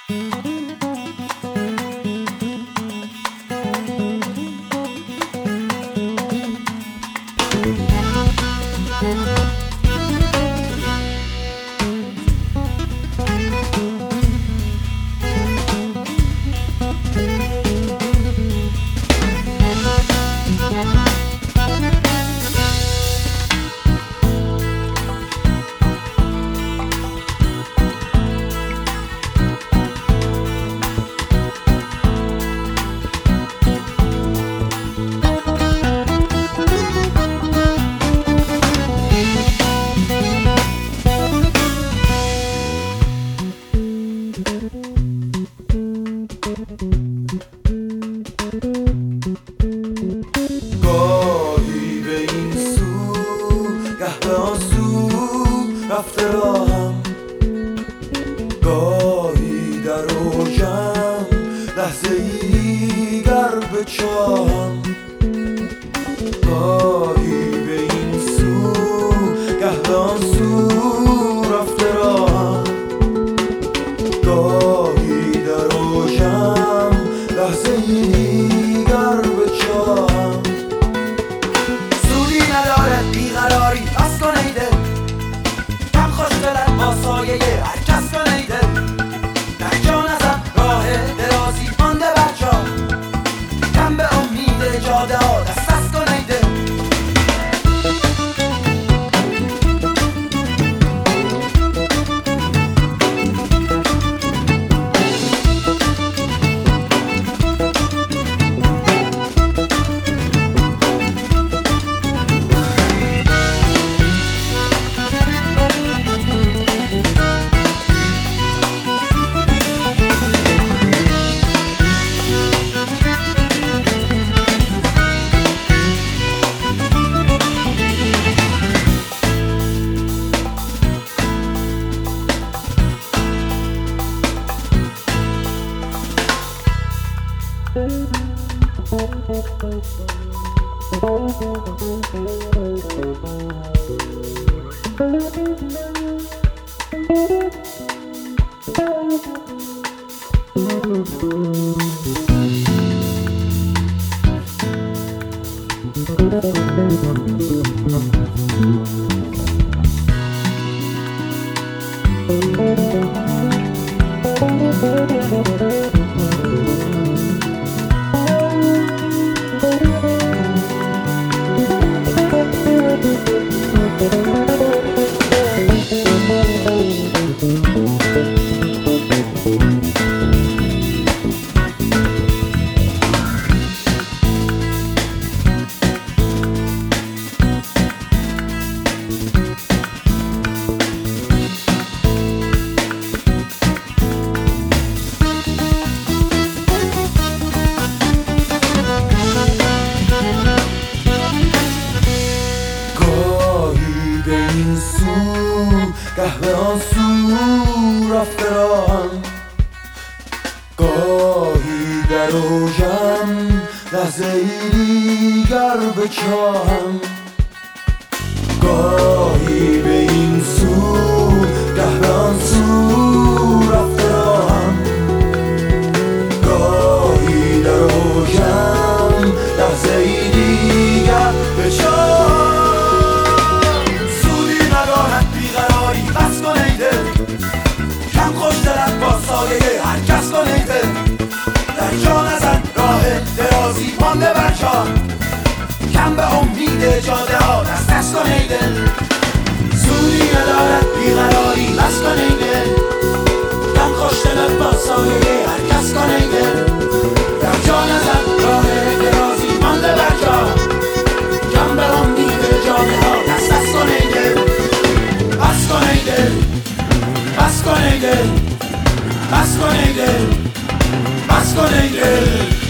گاهی به این سو گه به آن سو رفته راهم، گاهی در اوجم لحظه ای دیگر به چاهم. گاهی به این سو گه به آن سو رفته راهم، گاهی در اوجم لحظه ای دیگر به چاهم. سودی نداره بیقراری بس کن ای دل، کم خوش دلت با سایه هر کس کن ای دل. در جا نزن راه درازی مانده بر جا، کم به امید جاده ها دست دست کن ای دل. این سو گه به آن سو رفته راهم، گاهی در اوجم لحظه ای دیگر به چاهم. گاهی به این سو گه به آن سو رفته راهم، گاهی در اوجم لحظه ای دیگر به چاهم. هر کس کن ای دل، در جا نزن راه درازی مانده بر جا، کم به امید جاده ها دست دست کن ای دل. سودی ندارد بیقراری بس کن ای دل، کم خوش دلت با سایه هر کس کن ای دل. در جا نزن راه درازی مانده بر جا، کم به امید جاده ها دست دست کن ای دل. بس کن ای دل، بس کن ای دل، بس کن ای دل، بس کن ای دل.